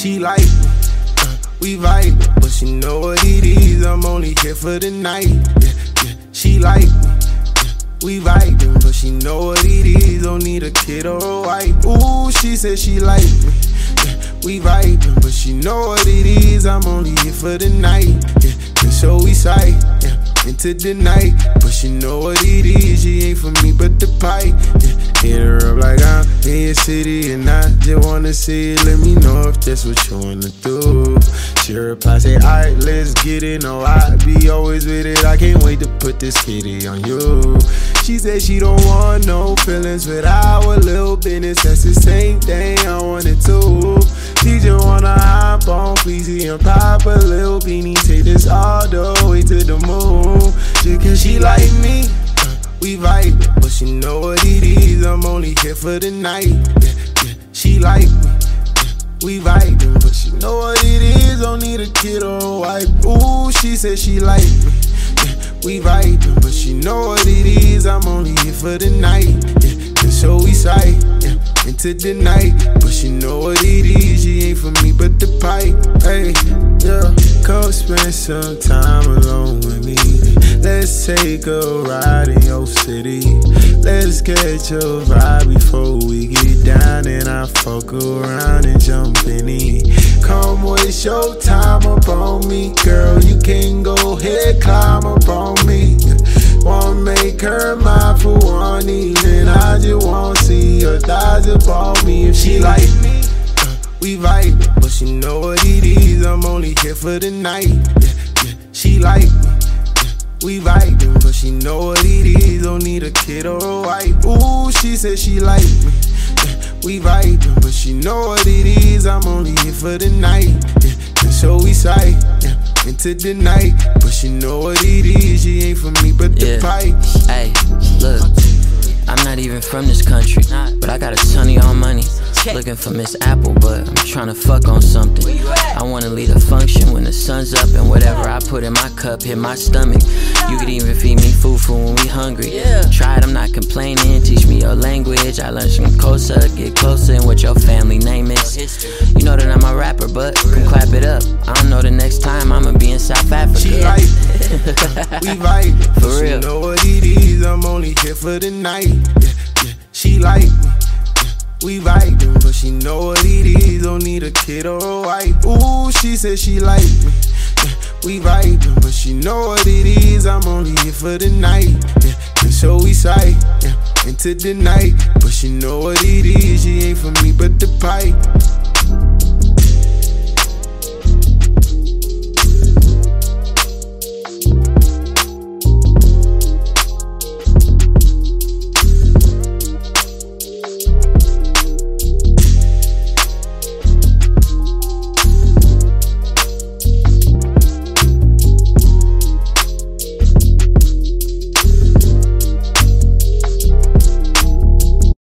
She like me, we vibe, but she know what it is. I'm only here for the night. She like me, we vibing, but she know what it is. Don't need a kid or a wife. Ooh, she said she like me. We vibing, but she know what it is. I'm only here for the night. And so we sight, into the night. But she know what it is. She ain't for me but the pipe. Hit her up like I'm in your city and I just wanna see it. Let me know if that's what you wanna do. She replies, say, alright, let's get it. No, I be always with it. I can't wait to put this kitty on you. She said she don't want no feelings without a little business. That's the same thing I wanted to. She just wanna hop on Fleezy and pop a little beanie. Take this all the way to the moon. Just cause she like me, we vibe, but she know what it is. I'm only here for the night. She like me, we vibing, but she know what it is. Don't need a kid or a wife. Ooh, she said she like me, we vibing, but she know what it is. I'm only here for the night. And so we sight, into the night. But she know what it is. She ain't for me but the pipe. Hey, yeah, come spend some time alone with me. Let's take a ride in your city. Let's catch a vibe before we get down. And I fuck around and jump in it. Come waste your time up on me, girl. You can go ahead, climb up on me. Wanna make her mine for one evening. I just wanna see her thighs up on me. If she like me, we vibe, but she know what it is. I'm only here for the night. She like me, we vibing, but she know what it is. Don't need a kid or a wife. Ooh, she said she like me, we vibing, but she know what it is. I'm only here for the night. And so we sight, into the night. But she know what it is. She ain't for me but the pipe. Hey, look, I'm not even from this country, but I got a ton of y'all money. Looking for Miss Apple, but I'm tryna fuck on something. I wanna lead a function when the sun's up, and whatever I put in my cup hit my stomach. You could even feed me fufu when we hungry. Try it, I'm not complaining. Teach me your language. I learned some Kosa. Get closer and what your family name is. You know that I'm a rapper, but come clap it up. I don't know the next time I'ma be in South Africa. She like we vibe, for real. She know what it is. I'm only here for the night. She like me, we vibing, but she know what it is. Don't need a kid or a wife. Ooh, she said she like me, we vibing, but she know what it is. I'm only here for the night. And so we sight, into the night. But she know what it is. She ain't for me but the pipe.